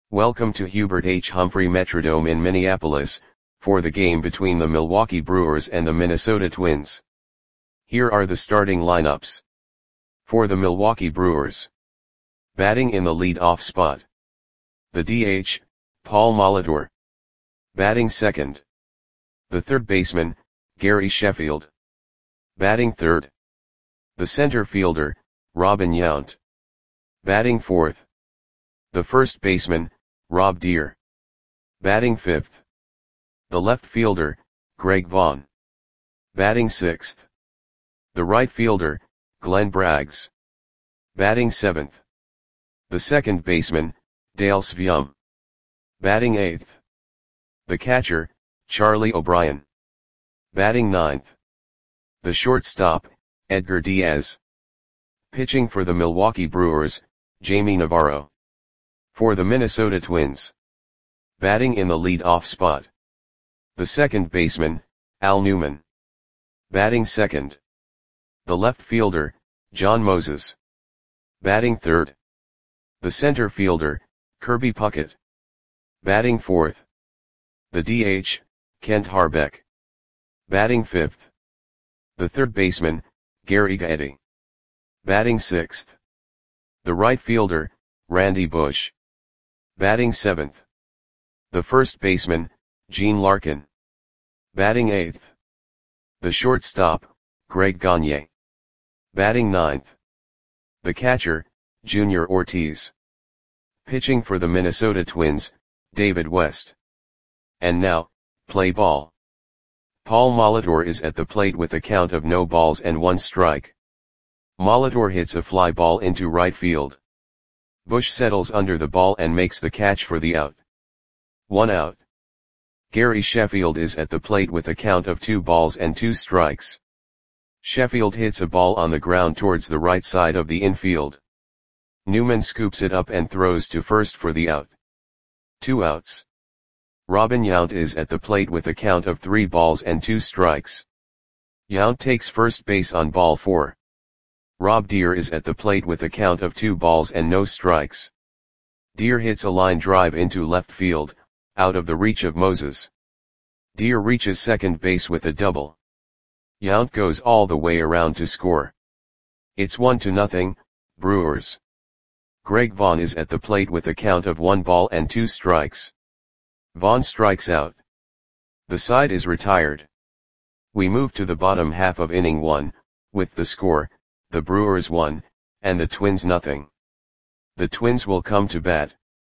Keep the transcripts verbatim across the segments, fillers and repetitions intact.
Welcome to Hubert H. Humphrey Metrodome in Minneapolis, for the game between the Milwaukee Brewers and the Minnesota Twins. Here are the starting lineups. For the Milwaukee Brewers. Batting in the lead-off spot. The D H, Paul Molitor. Batting second. The third baseman, Gary Sheffield. Batting third. The center fielder, Robin Yount. Batting fourth. The first baseman, Rob Deer. Batting fifth. The left fielder, Greg Vaughn. Batting sixth. The right fielder, Glenn Braggs. Batting seventh. The second baseman, Dale Sveum. Batting eighth. The catcher, Charlie O'Brien. Batting ninth. The shortstop, Edgar Diaz. Pitching for the Milwaukee Brewers, Jamie Navarro. For the Minnesota Twins. Batting in the lead-off spot. The second baseman, Al Newman. Batting second. The left fielder, John Moses. Batting third. The center fielder, Kirby Puckett. Batting fourth. The D H, Kent Harbeck. Batting fifth. The third baseman, Gary Gaetti. Batting sixth. The right fielder, Randy Bush. Batting seventh. The first baseman, Gene Larkin. Batting eighth. The shortstop, Greg Gagne. Batting ninth. The catcher, Junior Ortiz. Pitching for the Minnesota Twins, David West. And now, play ball. Paul Molitor is at the plate with a count of no balls and one strike. Molitor hits a fly ball into right field. Bush settles under the ball and makes the catch for the out. One out. Gary Sheffield is at the plate with a count of two balls and two strikes. Sheffield hits a ball on the ground towards the right side of the infield. Newman scoops it up and throws to first for the out. Two outs. Robin Yount is at the plate with a count of three balls and two strikes. Yount takes first base on ball four. Rob Deer is at the plate with a count of two balls and no strikes. Deer hits a line drive into left field, out of the reach of Moses. Deer reaches second base with a double. Yount goes all the way around to score. It's one to nothing, Brewers. Greg Vaughn is at the plate with a count of one ball and two strikes. Vaughn strikes out. The side is retired. We move to the bottom half of inning one, with the score, the Brewers one, and the Twins nothing. The Twins will come to bat.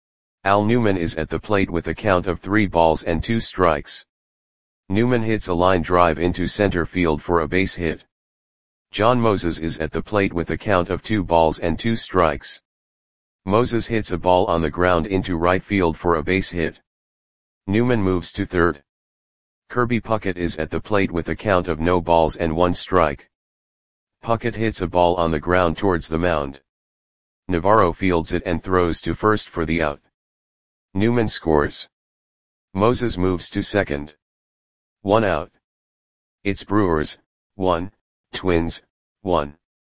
Al Newman is at the plate with a count of three balls and two strikes. Newman hits a line drive into center field for a base hit. John Moses is at the plate with a count of two balls and two strikes. Moses hits a ball on the ground into right field for a base hit. Newman moves to third. Kirby Puckett is at the plate with a count of no balls and one strike. Puckett hits a ball on the ground towards the mound. Navarro fields it and throws to first for the out. Newman scores. Moses moves to second. One out. It's Brewers, one, Twins, one.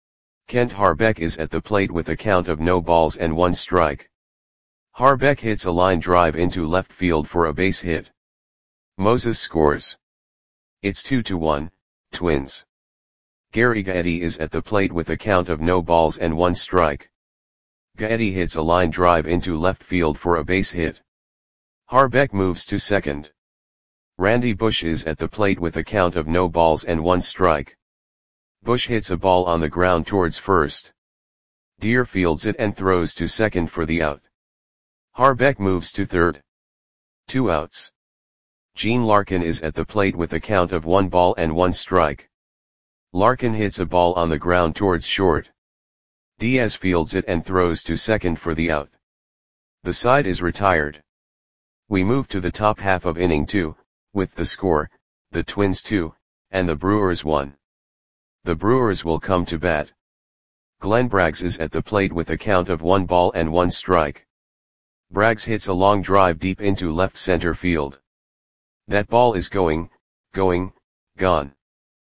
Kent Harbeck is at the plate with a count of no balls and one strike. Harbeck hits a line drive into left field for a base hit. Moses scores. It's two to one, Twins. Gary Gaetti is at the plate with a count of no balls and one strike. Gaetti hits a line drive into left field for a base hit. Harbeck moves to second. Randy Bush is at the plate with a count of no balls and one strike. Bush hits a ball on the ground towards first. Deer fields it and throws to second for the out. Harbeck moves to third. Two outs. Gene Larkin is at the plate with a count of one ball and one strike. Larkin hits a ball on the ground towards short. Diaz fields it and throws to second for the out. The side is retired. We move to the top half of inning two, with the score, the Twins two, and the Brewers one. The Brewers will come to bat. Glenn Braggs is at the plate with a count of one ball and one strike. Braggs hits a long drive deep into left center field. That ball is going, going, gone.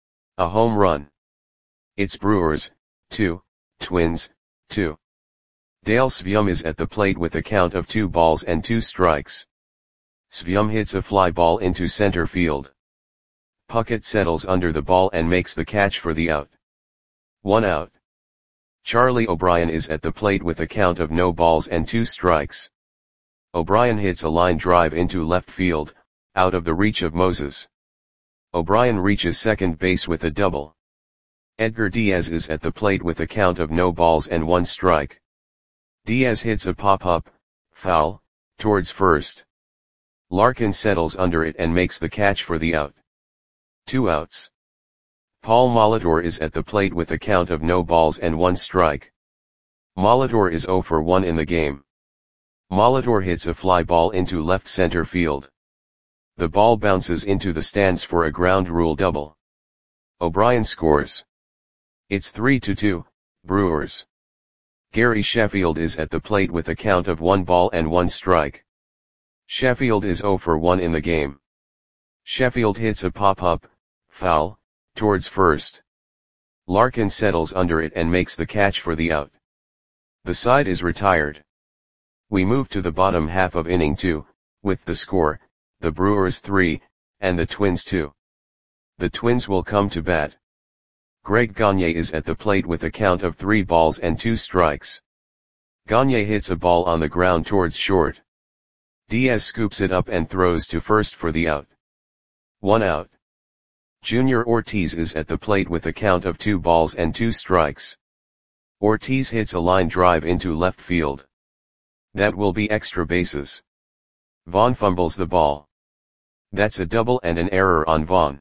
A home run. It's Brewers, two, Twins, two. Dale Svium is at the plate with a count of two balls and two strikes. Svium hits a fly ball into center field. Puckett settles under the ball and makes the catch for the out. One out. Charlie O'Brien is at the plate with a count of no balls and two strikes. O'Brien hits a line drive into left field, out of the reach of Moses. O'Brien reaches second base with a double. Edgar Diaz is at the plate with a count of no balls and one strike. Diaz hits a pop-up, foul, towards first. Larkin settles under it and makes the catch for the out. Two outs. Paul Molitor is at the plate with a count of no balls and one strike. Molitor is zero for one in the game. Molitor hits a fly ball into left center field. The ball bounces into the stands for a ground rule double. O'Brien scores. It's three to two, Brewers. Gary Sheffield is at the plate with a count of one ball and one strike. Sheffield is zero for one in the game. Sheffield hits a pop-up, foul, towards first. Larkin settles under it and makes the catch for the out. The side is retired. We move to the bottom half of inning two, with the score, the Brewers three, and the Twins two. The Twins will come to bat. Greg Gagne is at the plate with a count of three balls and two strikes. Gagne hits a ball on the ground towards short. Diaz scoops it up and throws to first for the out. One out. Junior Ortiz is at the plate with a count of two balls and two strikes. Ortiz hits a line drive into left field. That will be extra bases. Vaughn fumbles the ball. That's a double and an error on Vaughn.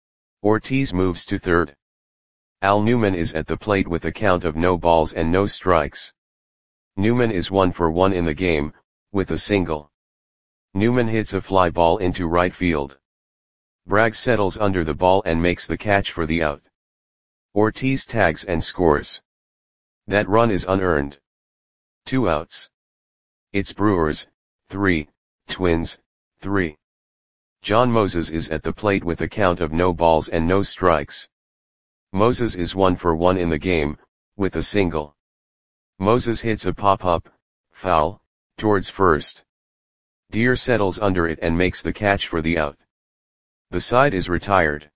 Ortiz moves to third. Al Newman is at the plate with a count of no balls and no strikes. Newman is one for one in the game, with a single. Newman hits a fly ball into right field. Bragg settles under the ball and makes the catch for the out. Ortiz tags and scores. That run is unearned. Two outs. It's Brewers, three, Twins, three. John Moses is at the plate with a count of no balls and no strikes. Moses is one for one in the game, with a single. Moses hits a pop-up, foul, towards first. Deer settles under it and makes the catch for the out. The side is retired.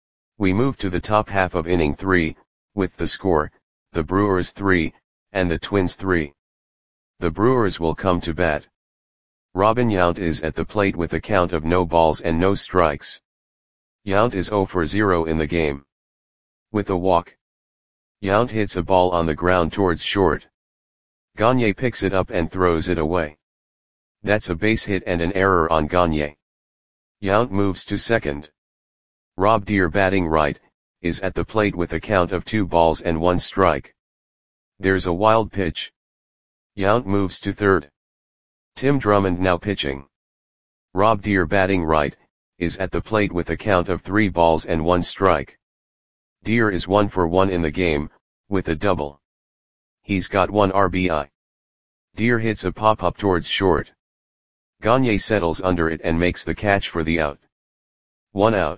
We move to the top half of inning three, with the score, the Brewers three, and the Twins three. The Brewers will come to bat. Robin Yount is at the plate with a count of no balls and no strikes. Yount is zero for zero in the game. With a walk. Yount hits a ball on the ground towards short. Gagne picks it up and throws it away. That's a base hit and an error on Gagne. Yount moves to second. Rob Deer, batting right, is at the plate with a count of two balls and one strike. There's a wild pitch. Yount moves to third. Tim Drummond now pitching. Rob Deer, batting right, is at the plate with a count of three balls and one strike. Deer is one for one in the game, with a double. He's got one R B I. Deer hits a pop-up towards short. Gagne settles under it and makes the catch for the out. One out.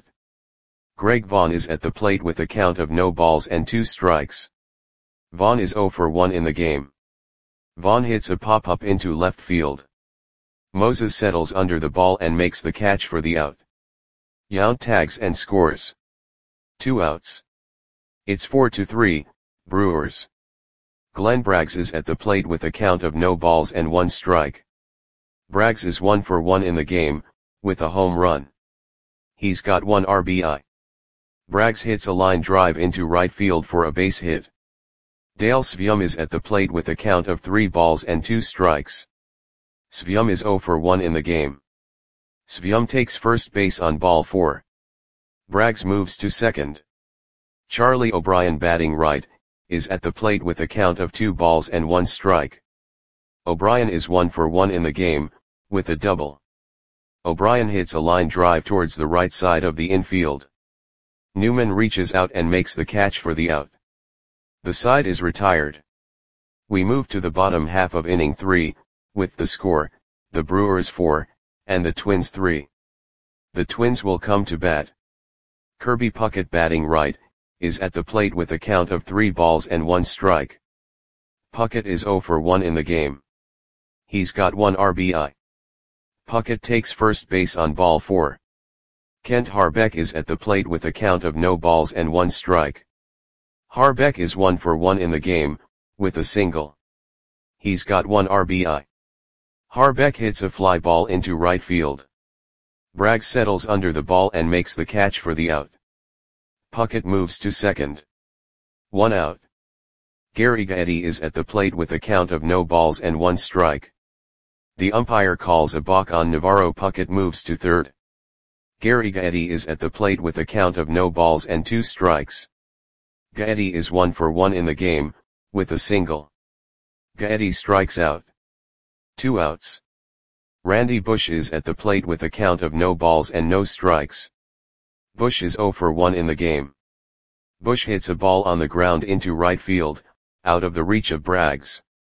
Greg Vaughn is at the plate with a count of no balls and two strikes. Vaughn is zero for one in the game. Vaughn hits a pop-up into left field. Moses settles under the ball and makes the catch for the out. Yount tags and scores. Two outs. It's four to three, Brewers. Glenn Braggs is at the plate with a count of no balls and one strike. Braggs is one for one in the game, with a home run. He's got one R B I. Braggs hits a line drive into right field for a base hit. Dale Svium is at the plate with a count of three balls and two strikes. Svium is zero for one in the game. Svium takes first base on ball four. Braggs moves to second. Charlie O'Brien, batting right, is at the plate with a count of two balls and one strike. O'Brien is one for one in the game, with a double. O'Brien hits a line drive towards the right side of the infield. Newman reaches out and makes the catch for the out. The side is retired. We move to the bottom half of inning three, with the score, the Brewers four, and the Twins three. The Twins will come to bat. Kirby Puckett, batting right, is at the plate with a count of three balls and one strike. Puckett is zero for one in the game. He's got one R B I. Puckett takes first base on ball four. Kent Harbeck is at the plate with a count of no balls and one strike. Harbeck is one for one in the game, with a single. He's got one R B I. Harbeck hits a fly ball into right field. Braggs settles under the ball and makes the catch for the out. Puckett moves to second. One out. Gary Gaetti is at the plate with a count of no balls and one strike. The umpire calls a balk on Navarro. Puckett moves to third. Gary Gaetti is at the plate with a count of no balls and two strikes. Gaetti is one for one in the game, with a single. Gaetti strikes out. Two outs. Randy Bush is at the plate with a count of no balls and no strikes. Bush is zero for one in the game. Bush hits a ball on the ground into right field, out of the reach of Braggs.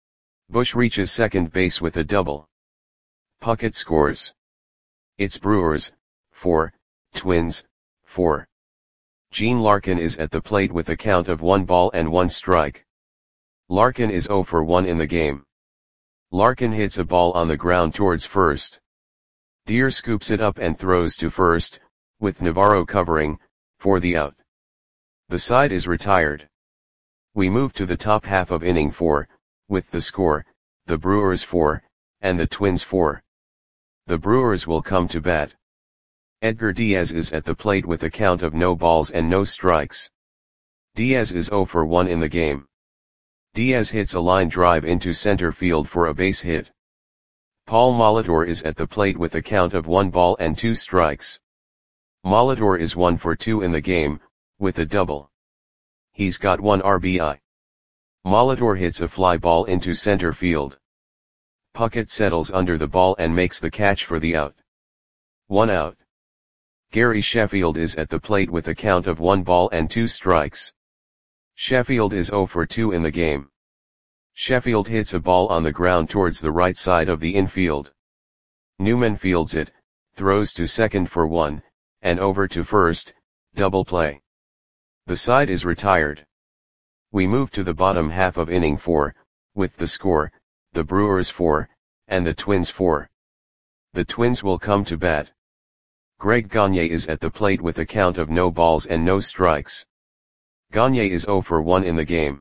Bush reaches second base with a double. Puckett scores. It's Brewers, four, Twins, four. Gene Larkin is at the plate with a count of one ball and one strike. Larkin is zero for one in the game. Larkin hits a ball on the ground towards first. Deere scoops it up and throws to first, with Navarro covering, for the out. The side is retired. We move to the top half of inning four, with the score, the Brewers four, and the Twins four. The Brewers will come to bat. Edgar Diaz is at the plate with a count of no balls and no strikes. Diaz is zero for one in the game. Diaz hits a line drive into center field for a base hit. Paul Molitor is at the plate with a count of one ball and two strikes. Molitor is one for two in the game, with a double. He's got one R B I. Molitor hits a fly ball into center field. Puckett settles under the ball and makes the catch for the out. One out. Gary Sheffield is at the plate with a count of one ball and two strikes. Sheffield is zero for two in the game. Sheffield hits a ball on the ground towards the right side of the infield. Newman fields it, throws to second for one, and over to first, double play. The side is retired. We move to the bottom half of inning four, with the score, the Brewers four, and the Twins four. The Twins will come to bat. Greg Gagne is at the plate with a count of no balls and no strikes. Gagne is zero for one in the game.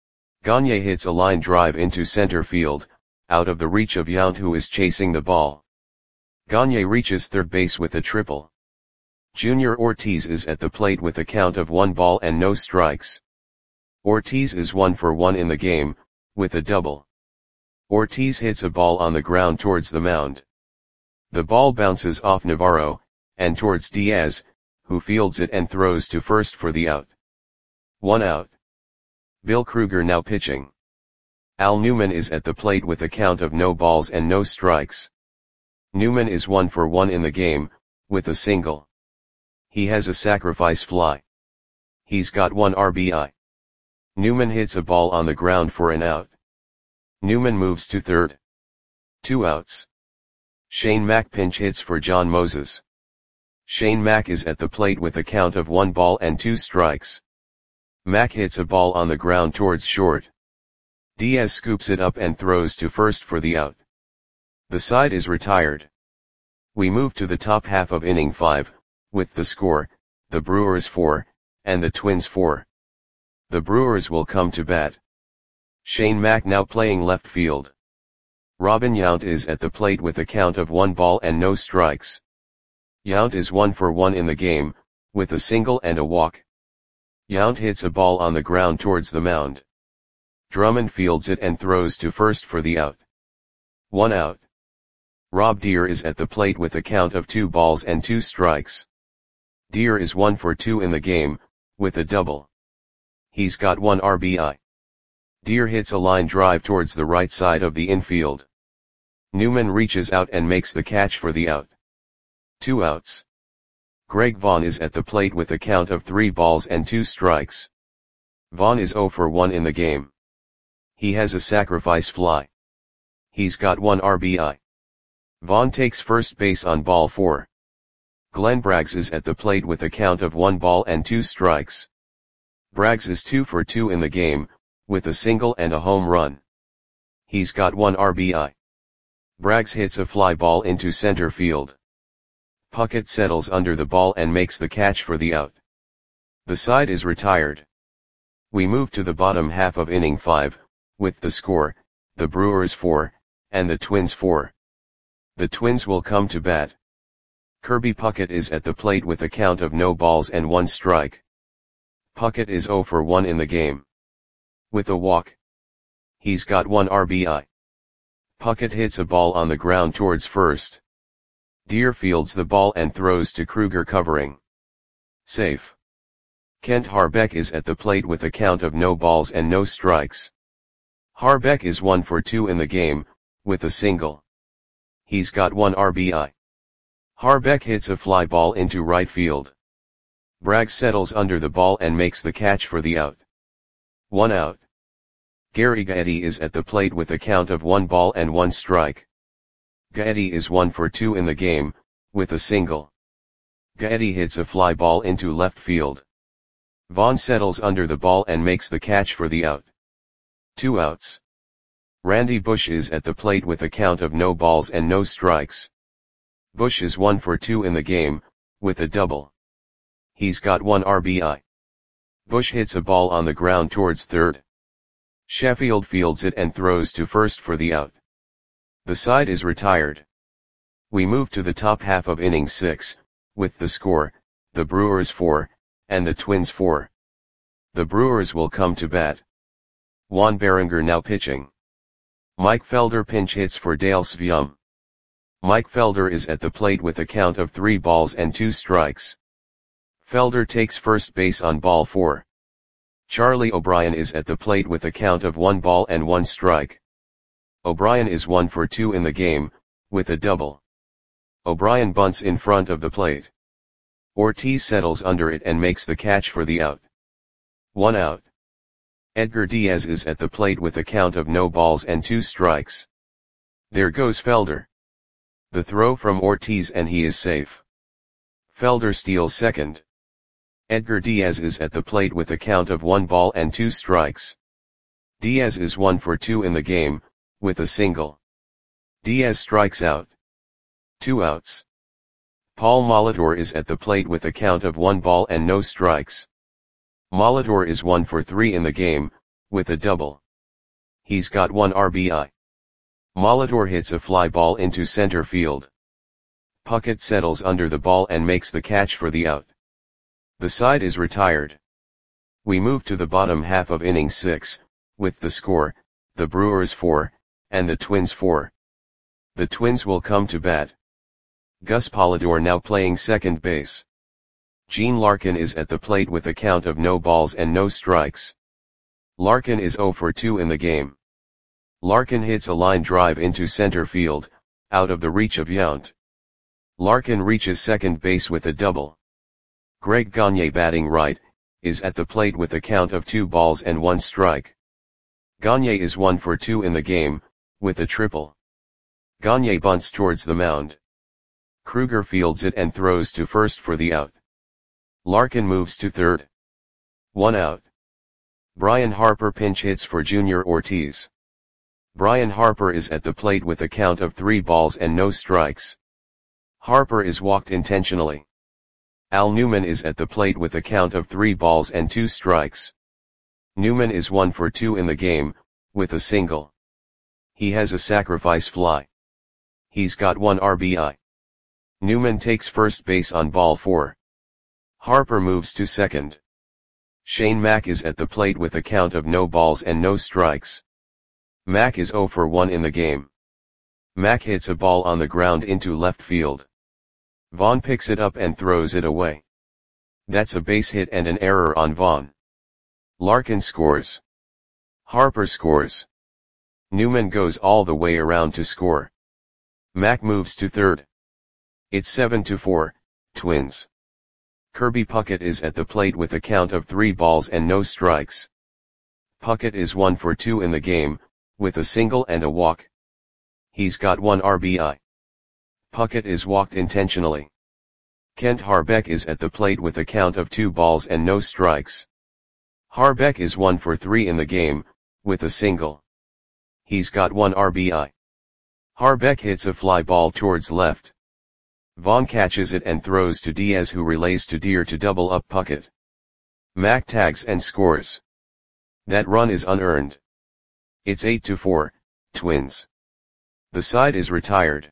Gagne hits a line drive into center field, out of the reach of Yount, who is chasing the ball. Gagne reaches third base with a triple. Junior Ortiz is at the plate with a count of one ball and no strikes. Ortiz is one for one in the game, with a double. Ortiz hits a ball on the ground towards the mound. The ball bounces off Navarro, and towards Diaz, who fields it and throws to first for the out. One out. Bill Kruger now pitching. Al Newman is at the plate with a count of no balls and no strikes. Newman is one for one in the game, with a single. He has a sacrifice fly. He's got one R B I. Newman hits a ball on the ground for an out. Newman moves to third. Two outs. Shane Mack pinch hits for John Moses. Shane Mack is at the plate with a count of one ball and two strikes. Mack hits a ball on the ground towards short. Diaz scoops it up and throws to first for the out. The side is retired. We move to the top half of inning five, with the score, the Brewers four, and the Twins four. The Brewers will come to bat. Shane Mack now playing left field. Robin Yount is at the plate with a count of one ball and no strikes. Yount is one for one in the game, with a single and a walk. Yount hits a ball on the ground towards the mound. Drummond fields it and throws to first for the out. One out. Rob Deere is at the plate with a count of two balls and two strikes. Deere is one for two in the game, with a double. He's got one R B I. Deere hits a line drive towards the right side of the infield. Newman reaches out and makes the catch for the out. Two outs. Greg Vaughn is at the plate with a count of three balls and two strikes. Vaughn is zero for one in the game. He has a sacrifice fly. He's got one R B I. Vaughn takes first base on ball four. Glenn Braggs is at the plate with a count of one ball and two strikes. Braggs is two for two in the game, with a single and a home run. He's got one R B I. Braggs hits a fly ball into center field. Puckett settles under the ball and makes the catch for the out. The side is retired. We move to the bottom half of inning five, with the score, the Brewers four, and the Twins four. The Twins will come to bat. Kirby Puckett is at the plate with a count of no balls and one strike. Puckett is oh for one in the game. With a walk. He's got one R B I. Puckett hits a ball on the ground towards first. Deer fields the ball and throws to Kruger covering. Safe. Kent Harbeck is at the plate with a count of no balls and no strikes. Harbeck is one for two in the game, with a single. He's got one R B I. Harbeck hits a fly ball into right field. Braggs settles under the ball and makes the catch for the out. One out. Gary Gaetti is at the plate with a count of one ball and one strike. Gaetti is one for two in the game, with a single. Gaetti hits a fly ball into left field. Vaughn settles under the ball and makes the catch for the out. Two outs. Randy Bush is at the plate with a count of no balls and no strikes. Bush is one for two in the game, with a double. He's got one R B I. Bush hits a ball on the ground towards third. Sheffield fields it and throws to first for the out. The side is retired. We move to the top half of inning six, with the score, the Brewers four, and the Twins four. The Brewers will come to bat. Juan Berenger now pitching. Mike Felder pinch hits for Dale Sveum. Mike Felder is at the plate with a count of three balls and two strikes. Felder takes first base on ball four. Charlie O'Brien is at the plate with a count of one ball and one strike. O'Brien is one for two in the game, with a double. O'Brien bunts in front of the plate. Ortiz settles under it and makes the catch for the out. One out. Edgar Diaz is at the plate with a count of no balls and two strikes. There goes Felder. The throw from Ortiz and he is safe. Felder steals second. Edgar Diaz is at the plate with a count of one ball and two strikes. Diaz is one for two in the game, with a single. Diaz strikes out. Two outs. Paul Molitor is at the plate with a count of one ball and no strikes. Molitor is one for three in the game, with a double. He's got one R B I. Molitor hits a fly ball into center field. Puckett settles under the ball and makes the catch for the out. The side is retired. We move to the bottom half of inning six, with the score, the Brewers four, and the Twins four. The Twins will come to bat. Gus Polidor now playing second base. Gene Larkin is at the plate with a count of no balls and no strikes. Larkin is oh for two in the game. Larkin hits a line drive into center field, out of the reach of Yount. Larkin reaches second base with a double. Greg Gagne batting right, is at the plate with a count of two balls and one strike. Gagne is one for two in the game, with a triple. Gagne bunts towards the mound. Kruger fields it and throws to first for the out. Larkin moves to third. One out. Brian Harper pinch hits for Junior Ortiz. Brian Harper is at the plate with a count of three balls and no strikes. Harper is walked intentionally. Al Newman is at the plate with a count of three balls and two strikes. Newman is one for two in the game, with a single. He has a sacrifice fly. He's got one R B I. Newman takes first base on ball four. Harper moves to second. Shane Mack is at the plate with a count of no balls and no strikes. Mack is oh for one in the game. Mack hits a ball on the ground into left field. Vaughn picks it up and throws it away. That's a base hit and an error on Vaughn. Larkin scores. Harper scores. Newman goes all the way around to score. Mack moves to third. It's seven to four, Twins. Kirby Puckett is at the plate with a count of three balls and no strikes. Puckett is one for two in the game, with a single and a walk. He's got one R B I. Puckett is walked intentionally. Kent Harbeck is at the plate with a count of two balls and no strikes. Harbeck is one for three in the game, with a single. He's got one R B I. Harbeck hits a fly ball towards left. Vaughn catches it and throws to Diaz, who relays to Deere to double up Puckett. Mack tags and scores. That run is unearned. It's eight to four, Twins. The side is retired.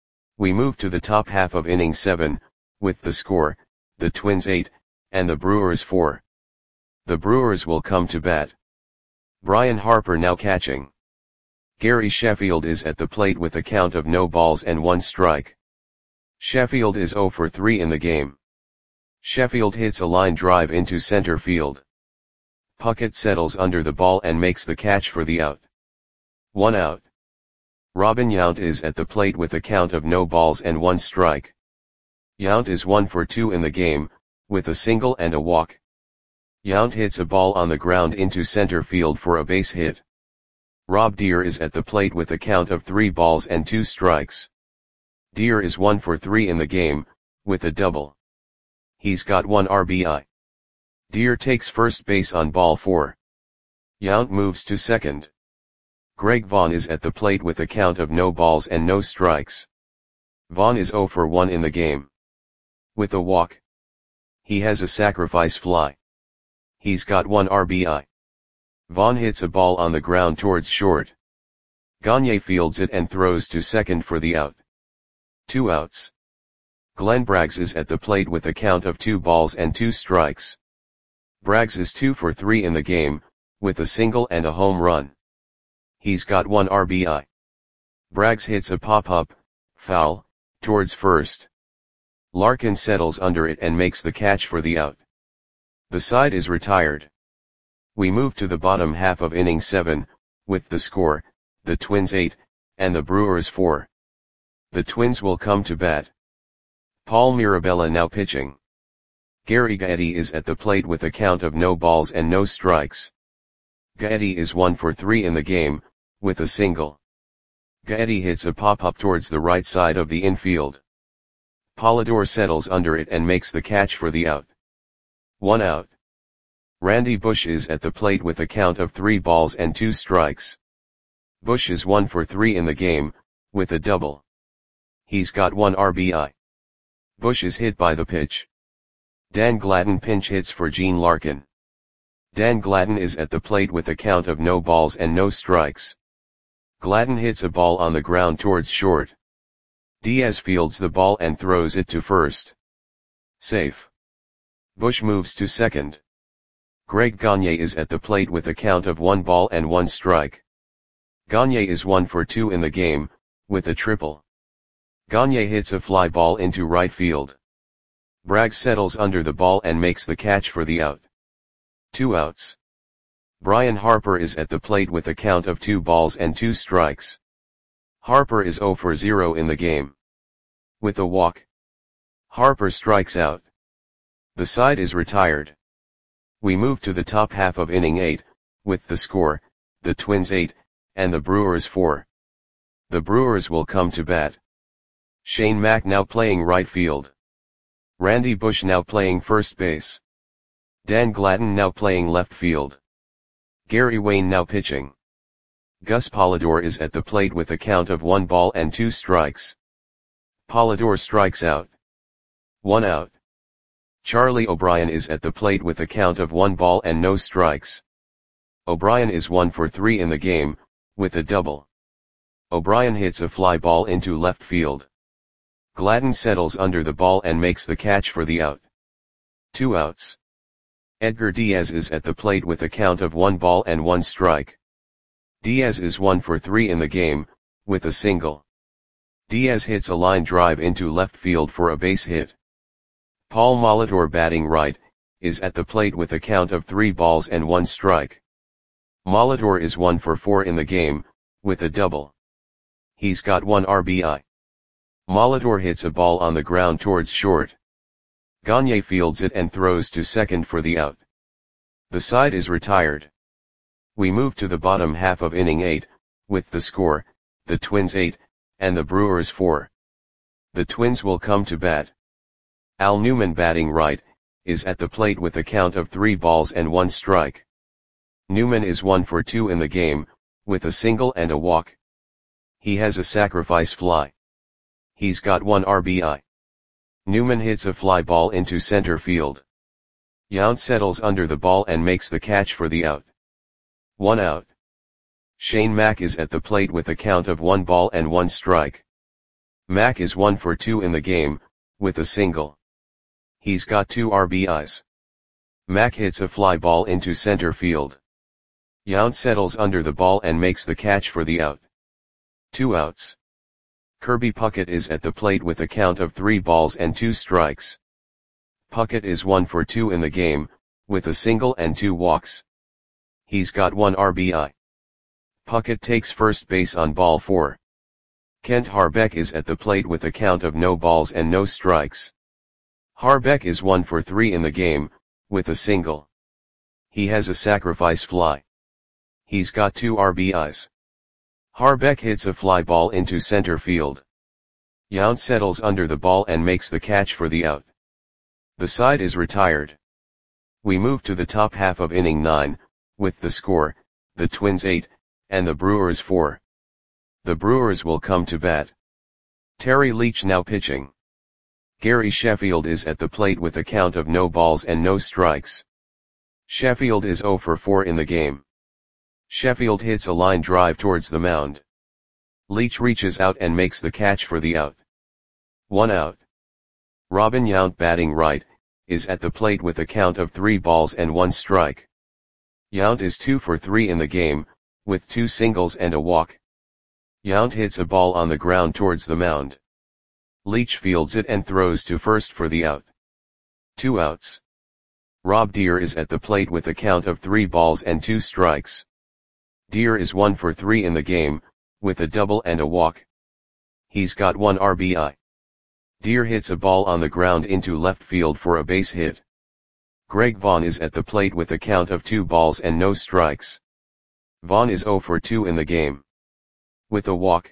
We move to the top half of inning seven, with the score, the Twins eight, and the Brewers four. The Brewers will come to bat. Brian Harper now catching. Gary Sheffield is at the plate with a count of no balls and one strike. Sheffield is zero for three in the game. Sheffield hits a line drive into center field. Puckett settles under the ball and makes the catch for the out. One out. Robin Yount is at the plate with a count of no balls and one strike. Yount is one for two in the game, with a single and a walk. Yount hits a ball on the ground into center field for a base hit. Rob Deere is at the plate with a count of three balls and two strikes. Deere is one for three in the game, with a double. He's got one R B I. Deere takes first base on ball four. Yount moves to second. Greg Vaughn is at the plate with a count of no balls and no strikes. Vaughn is zero for one in the game. With a walk. He has a sacrifice fly. He's got one R B I. Vaughn hits a ball on the ground towards short. Gagne fields it and throws to second for the out. Two outs. Glenn Braggs is at the plate with a count of two balls and two strikes. Braggs is two for three in the game, with a single and a home run. He's got one R B I. Braggs hits a pop-up, foul, towards first. Larkin settles under it and makes the catch for the out. The side is retired. We move to the bottom half of inning seven, with the score, the Twins eight, and the Brewers four. The Twins will come to bat. Paul Mirabella now pitching. Gary Gaetti is at the plate with a count of no balls and no strikes. Gaetti is one for three in the game, with a single. Gaetti hits a pop-up towards the right side of the infield. Polidor settles under it and makes the catch for the out. One out. Randy Bush is at the plate with a count of three balls and two strikes. Bush is one for three in the game, with a double. He's got one R B I. Bush is hit by the pitch. Dan Gladden pinch hits for Gene Larkin. Dan Gladden is at the plate with a count of no balls and no strikes. Gladden hits a ball on the ground towards short. Diaz fields the ball and throws it to first. Safe. Bush moves to second. Greg Gagne is at the plate with a count of one ball and one strike. Gagne is one for two in the game, with a triple. Gagne hits a fly ball into right field. Braggs settles under the ball and makes the catch for the out. Two outs. Brian Harper is at the plate with a count of two balls and two strikes. Harper is zero for zero in the game. With a walk. Harper strikes out. The side is retired. We move to the top half of inning eight, with the score, the Twins eight, and the Brewers four. The Brewers will come to bat. Shane Mack now playing right field. Randy Bush now playing first base. Dan Gladden now playing left field. Gary Wayne now pitching. Gus Polidor is at the plate with a count of one ball and two strikes. Polidor strikes out. One out. Charlie O'Brien is at the plate with a count of one ball and no strikes. O'Brien is one for three in the game, with a double. O'Brien hits a fly ball into left field. Gladden settles under the ball and makes the catch for the out. Two outs. Edgar Diaz is at the plate with a count of one ball and one strike. Diaz is one for three in the game, with a single. Diaz hits a line drive into left field for a base hit. Paul Molitor, batting right, is at the plate with a count of three balls and one strike. Molitor is one for four in the game, with a double. He's got one R B I. Molitor hits a ball on the ground towards short. Gagne fields it and throws to second for the out. The side is retired. We move to the bottom half of inning eight, with the score, the Twins eight, and the Brewers four. The Twins will come to bat. Al Newman, batting right, is at the plate with a count of three balls and one strike. Newman is one for two in the game, with a single and a walk. He has a sacrifice fly. He's got one R B I. Newman hits a fly ball into center field. Yount settles under the ball and makes the catch for the out. One out. Shane Mack is at the plate with a count of one ball and one strike. Mack is one for two in the game, with a single. He's got two R B Is. Mack hits a fly ball into center field. Yount settles under the ball and makes the catch for the out. Two outs. Kirby Puckett is at the plate with a count of three balls and two strikes. Puckett is one for two in the game, with a single and two walks. He's got one R B I. Puckett takes first base on ball four. Kent Harbeck is at the plate with a count of no balls and no strikes. Harbeck is one for three in the game, with a single. He has a sacrifice fly. He's got two R B Is. Harbeck hits a fly ball into center field. Yount settles under the ball and makes the catch for the out. The side is retired. We move to the top half of inning nine, with the score, the Twins eight, and the Brewers four. The Brewers will come to bat. Terry Leach now pitching. Gary Sheffield is at the plate with a count of no balls and no strikes. Sheffield is zero for four in the game. Sheffield hits a line drive towards the mound. Leach reaches out and makes the catch for the out. One out. Robin Yount, batting right, is at the plate with a count of three balls and one strike. Yount is two for three in the game, with two singles and a walk. Yount hits a ball on the ground towards the mound. Leach fields it and throws to first for the out. Two outs. Rob Deer is at the plate with a count of three balls and two strikes. Deer is one for three in the game, with a double and a walk. He's got one R B I. Deer hits a ball on the ground into left field for a base hit. Greg Vaughn is at the plate with a count of two balls and no strikes. Vaughn is zero for two in the game. With a walk.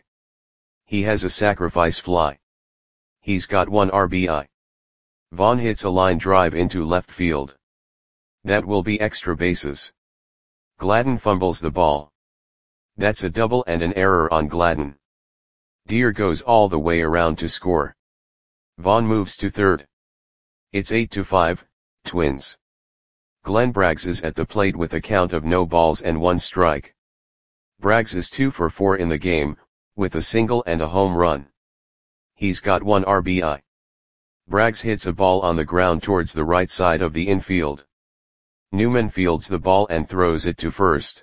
He has a sacrifice fly. He's got one R B I. Vaughn hits a line drive into left field. That will be extra bases. Gladden fumbles the ball. That's a double and an error on Gladden. Deer goes all the way around to score. Vaughn moves to third. It's eight to five, Twins. Glenn Braggs is at the plate with a count of no balls and one strike. Braggs is two for four in the game, with a single and a home run. He's got one R B I. Braggs hits a ball on the ground towards the right side of the infield. Newman fields the ball and throws it to first.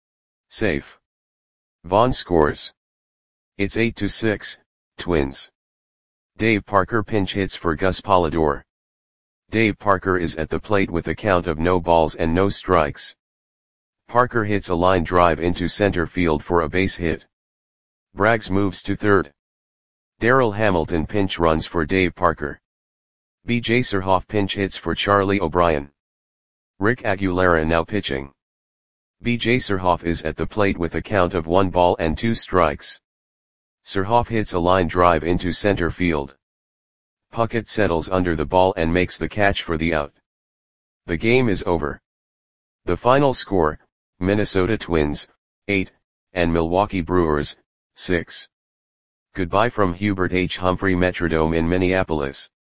Safe. Vaughn scores. It's eight to six, Twins. Dave Parker pinch hits for Gus Polidor. Dave Parker is at the plate with a count of no balls and no strikes. Parker hits a line drive into center field for a base hit. Braggs moves to third. Darryl Hamilton pinch runs for Dave Parker. B J Surhoff pinch hits for Charlie O'Brien. Rick Aguilera now pitching. B J Surhoff is at the plate with a count of one ball and two strikes. Surhoff hits a line drive into center field. Puckett settles under the ball and makes the catch for the out. The game is over. The final score, Minnesota Twins, eight, and Milwaukee Brewers, six. Goodbye from Hubert H. Humphrey Metrodome in Minneapolis.